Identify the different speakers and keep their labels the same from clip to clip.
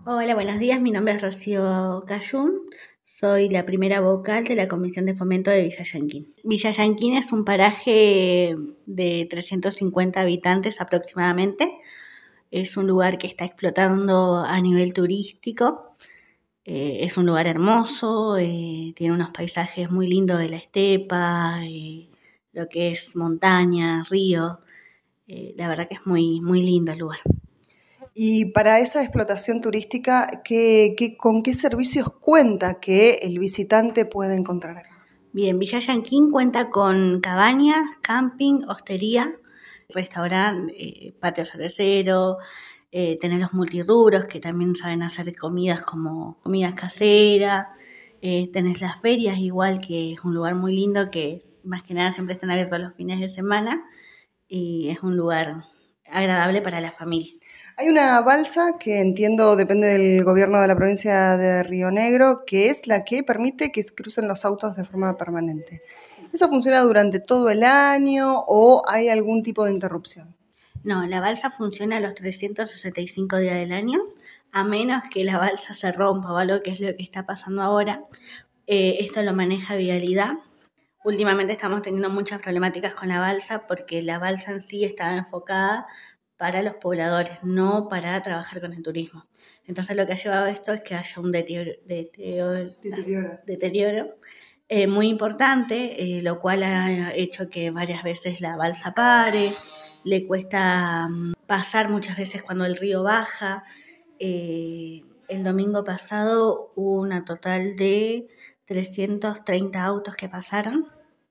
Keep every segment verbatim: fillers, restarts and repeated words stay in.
Speaker 1: Hola, buenos días. Mi nombre es Rocío Cayún. Soy la primera vocal de la Comisión de Fomento de Villa Llanquín. Villa Llanquín es un paraje de trescientos cincuenta habitantes aproximadamente. Es un lugar que está explotando a nivel turístico. Eh, es un lugar hermoso, eh, tiene unos paisajes muy lindos de la estepa, eh, lo que es montaña, río. Eh, la verdad que es muy, muy lindo el lugar.
Speaker 2: Y para esa explotación turística, ¿qué, qué, ¿con qué servicios cuenta que el visitante puede encontrar acá?
Speaker 1: Bien, Villa Llanquín cuenta con cabañas, camping, hostería, restaurante, eh, patio cervecero, eh, tenés los multirrubros que también saben hacer comidas como comidas caseras, eh, tenés las ferias igual, que es un lugar muy lindo que más que nada siempre están abiertos los fines de semana y es un lugar agradable para la familia.
Speaker 2: Hay una balsa que entiendo depende del gobierno de la provincia de Río Negro, que es la que permite que crucen los autos de forma permanente. ¿Eso funciona durante todo el año o hay algún tipo de interrupción?
Speaker 1: No, la balsa funciona los trescientos sesenta y cinco días del año, a menos que la balsa se rompa o algo, que es lo que está pasando ahora. Eh, esto lo maneja Vialidad. Últimamente estamos teniendo muchas problemáticas con la balsa porque la balsa en sí estaba enfocada para los pobladores, no para trabajar con el turismo. Entonces lo que ha llevado a esto es que haya un deterioro, deterioro,
Speaker 2: Deteriora.
Speaker 1: deterioro eh, muy importante, eh, lo cual ha hecho que varias veces la balsa pare, le cuesta um, pasar muchas veces cuando el río baja. Eh, el domingo pasado hubo una total de trescientos treinta autos que pasaron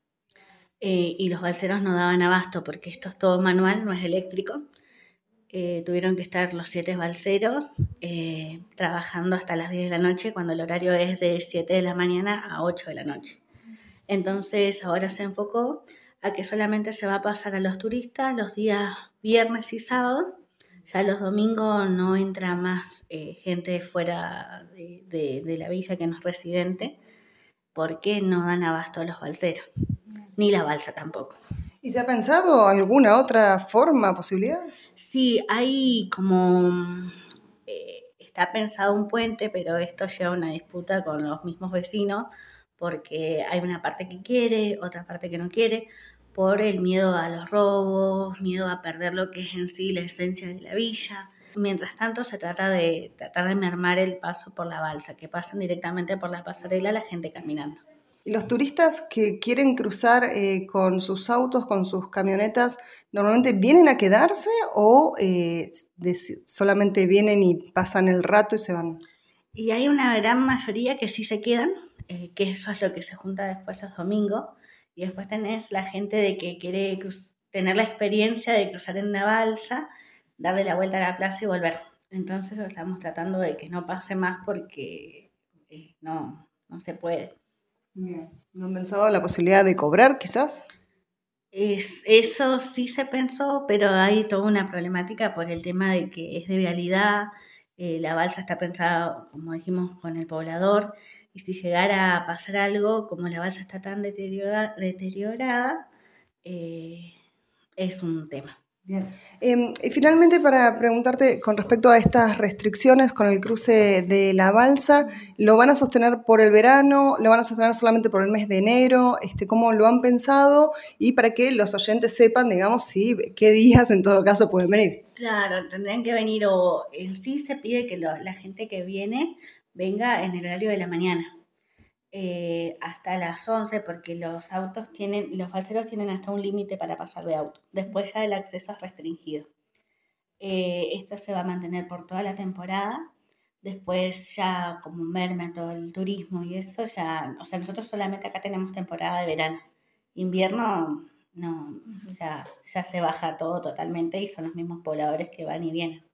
Speaker 1: eh, y los balseros no daban abasto porque esto es todo manual, no es eléctrico. Eh, tuvieron que estar los siete balseros eh, trabajando hasta las diez de la noche cuando el horario es de siete de la mañana a ocho de la noche. Entonces ahora se enfocó a que solamente se va a pasar a los turistas los días viernes y sábados. Ya los domingos no entra más eh, gente fuera de, de, de la villa que no es residente porque no dan abasto a los balseros, ni la balsa tampoco.
Speaker 2: ¿Y se ha pensado alguna otra forma, posibilidad?
Speaker 1: Sí, hay como... Eh, está pensado un puente, pero esto lleva una disputa con los mismos vecinos porque hay una parte que quiere, otra parte que no quiere, por el miedo a los robos, miedo a perder lo que es en sí la esencia de la villa. Mientras tanto, se trata de tratar de mermar el paso por la balsa, que pasen directamente por la pasarela la gente caminando.
Speaker 2: ¿Y los turistas que quieren cruzar eh, con sus autos, con sus camionetas, normalmente vienen a quedarse o eh, de- solamente vienen y pasan el rato y se van?
Speaker 1: Y hay una gran mayoría que sí se quedan, eh, que eso es lo que se junta después los domingos. Y después tenés la gente de que quiere cruz- tener la experiencia de cruzar en una balsa, darle la vuelta a la plaza y volver. Entonces estamos tratando de que no pase más porque eh, no, no se puede.
Speaker 2: Bien. ¿No han pensado la posibilidad de cobrar quizás?
Speaker 1: Es, eso sí se pensó, pero hay toda una problemática por el tema de que es de vialidad, eh, la balsa está pensada, como dijimos, con el poblador, y si llegara a pasar algo, como la balsa está tan deteriora, deteriorada, eh, es un tema.
Speaker 2: Bien. Eh, y finalmente, para preguntarte con respecto a estas restricciones con el cruce de la balsa, ¿lo van a sostener por el verano? ¿Lo van a sostener solamente por el mes de enero? Este, ¿cómo lo han pensado? Y para que los oyentes sepan, digamos, si, qué días en todo caso pueden venir.
Speaker 1: Claro, tendrían que venir o en sí se pide que lo, la gente que viene venga en el horario de la mañana. Eh, hasta las once porque los autos tienen, los balseros tienen hasta un límite para pasar de auto. Después ya el acceso es restringido. Eh, esto se va a mantener por toda la temporada. Después ya como merma todo el turismo y eso ya, o sea, nosotros solamente acá tenemos temporada de verano. Invierno no, o sea, ya se baja todo totalmente y son los mismos pobladores que van y vienen.